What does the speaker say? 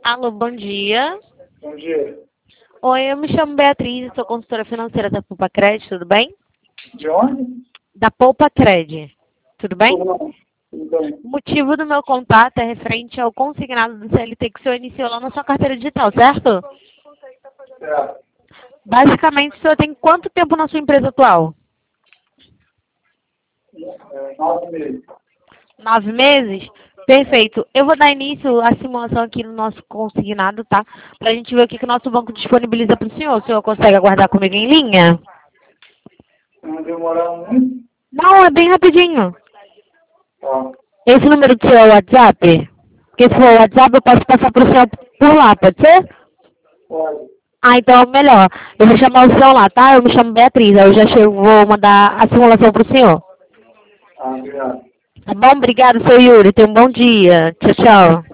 Alô, bom dia. Bom dia. Oi, eu me chamo Beatriz, sou consultora financeira da Poupa Cred, tudo bem? De onde? Da Poupa Cred, tudo bem? Tudo bem. O motivo do meu contato é referente ao consignado do CLT que o senhor iniciou lá na sua carteira digital, certo? É, Basicamente, o senhor tem quanto tempo na sua empresa atual? 9 meses. 9 meses? Perfeito. Eu vou dar início à simulação aqui no nosso consignado, tá? Pra gente ver o que que o nosso banco disponibiliza para o senhor. O senhor consegue aguardar comigo em linha? Não demorar muito? Não, é bem rapidinho. Tá. Esse número do seu é o WhatsApp? Porque se for o WhatsApp, eu posso passar para o senhor por lá, pode ser? Pode. Ah, então melhor. Eu vou chamar o senhor lá, tá? Eu me chamo Beatriz. Aí eu já vou mandar a simulação para o senhor. Obrigado. Tá bom? Obrigado, seu Yuri. Tenha um bom dia. Tchau, tchau.